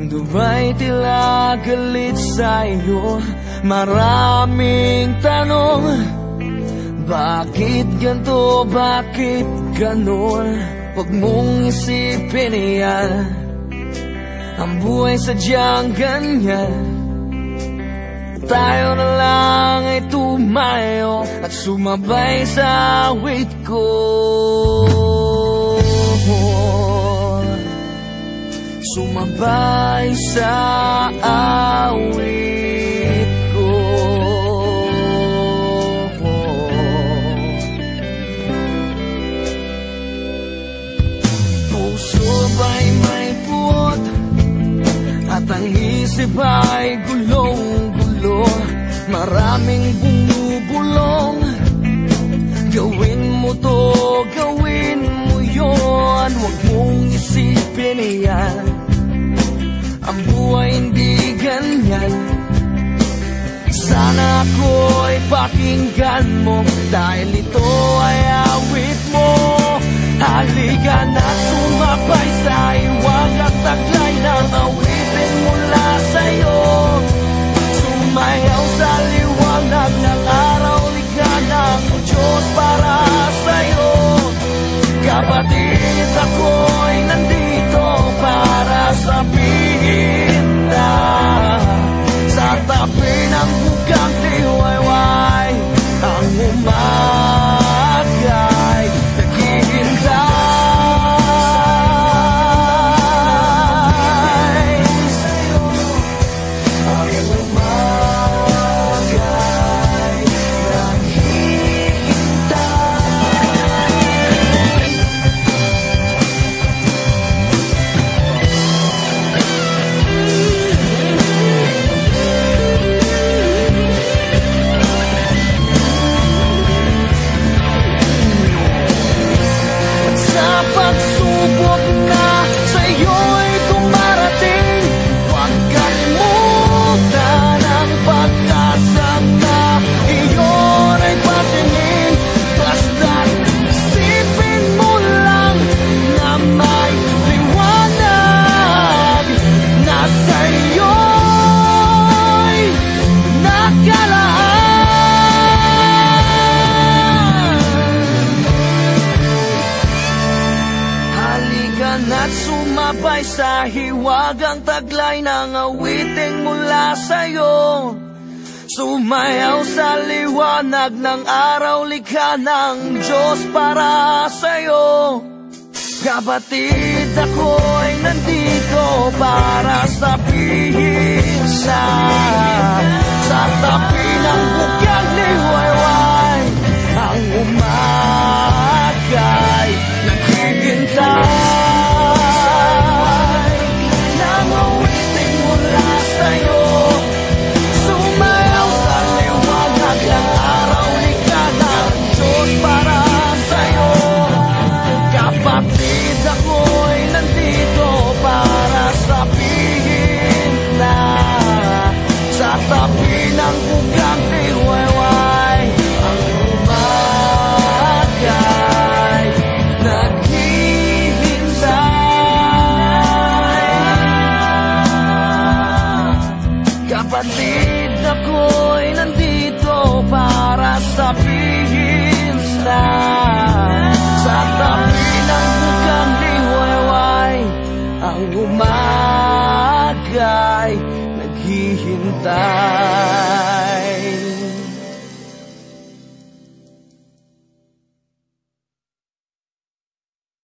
mundo ba'y tila galit sa'yo? Maraming tanong, bakit ganto, bakit ganon? Huwag mong isipin yan, ang buhay sadyang ganyan. Tayo na lang ay tumayo at sumabay sa awit ko. Sumabay sa awit ko. Puso ba'y may puot at ang isip ay gulong-gulo. Maraming bumubulong, gawin mo to, gawin mo yon. Huwag mong isipin yan, ang buhay hindi ganyan. Sana ako'y pakinggan mo, dahil ito ay awit mo. Halika na sumabay sa iwagat taglay ng awitin mula sa'yo. Sumayaw sa liwanag ng araw, ligana ng Diyos para sa'yo. Kapatid, ako'y nandito para sabihin na sa tabi ng bugang liwayway ang umagay naghihintay. At sumabay sa hiwagang taglay ng awiting mula sa'yo. Sumayaw sa liwanag ng araw, likha ng Diyos para sa'yo. Kapatid, ako'y nandito para sabihin sa tabi ng bugyang liwayway ang umagay naghihintay. Kapatid, ako'y nandito para sabihin na sa tabi ng bugang liwayway ang umagay naghihintay. Kapatid, ako'y nandito para sabihin na sa tabi ng bugang liwayway ang umagay naghihintay.